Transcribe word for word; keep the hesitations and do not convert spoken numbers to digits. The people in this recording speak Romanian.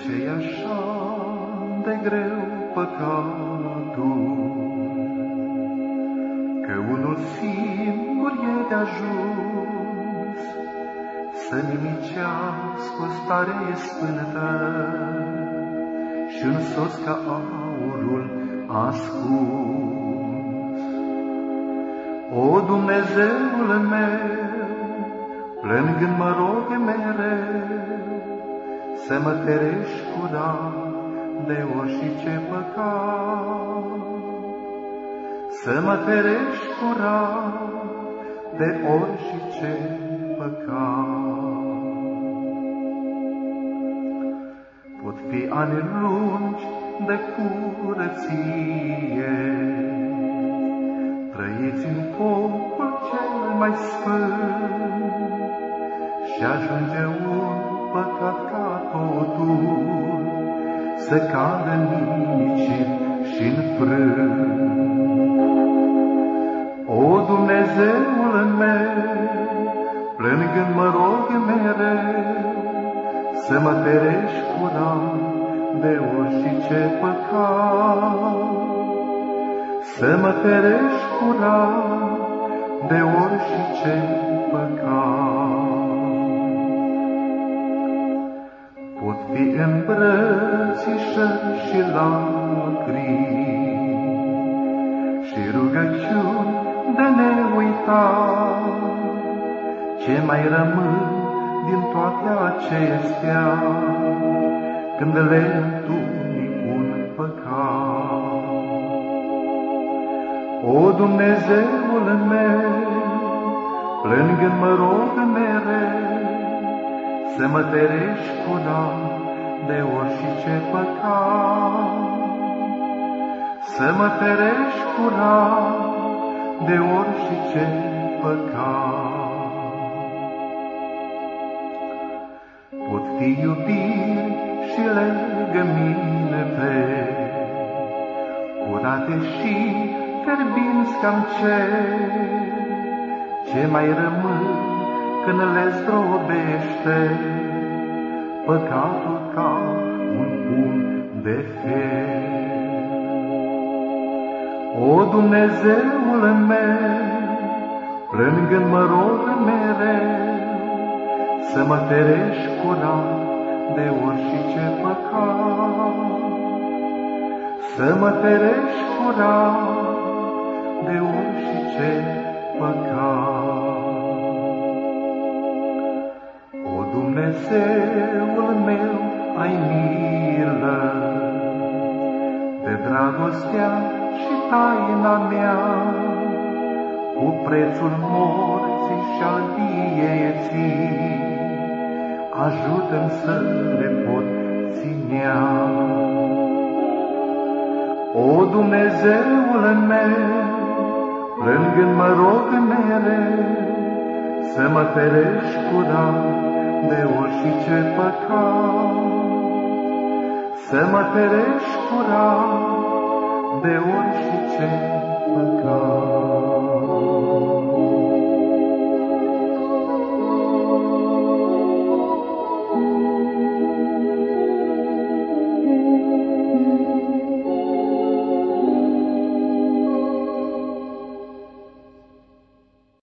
ce-i așa de greu păcatul, că unul singur e de ajuns să nimicească o stare sfântă și însos ca aurul ascuns. O, Dumnezeul meu, plângând mă rog mereu, să mă ferești curat de orice păcat, să mă ferești curat de orice păcat. Pot fi ani lungi de curăție, trăiți în focul cel mai sfânt, și ajunge un păcat ca totul să cadă nimicit și-n frânt. O, Dumnezeul meu, plângând mă rog mereu, să mă ferești curat de orice păcat, să mă ferești curat de orice păcat. Pot fi îmbrățișări și lacrimi și rugăciuni de neuitat, ce mai rămân din toate acestea când le întâlni un păcat. O, Dumnezeul meu, plângând mă rog mereu, să mă ferești curat de orice păcat, să mă ferești curat de orice păcat. Pot fi iubiri și legăminte, curate și fierbinți cam cer, ce mai rămân când le zdrobește păcatul ca un pumn de fier. O, Dumnezeul meu, plângând mă rog mereu, să mă ferești curat de orice păcat, să mă ferești curat de orice păcat. O, Dumnezeul meu, ai milă de dragostea și taina mea, cu prețul morții și-al vieții, ajută-mi să le pot ținea. O, Dumnezeul meu, plângând mă rog mereu, să mă ferești curat de orice păcat, să mă ferești curat de orice păcat.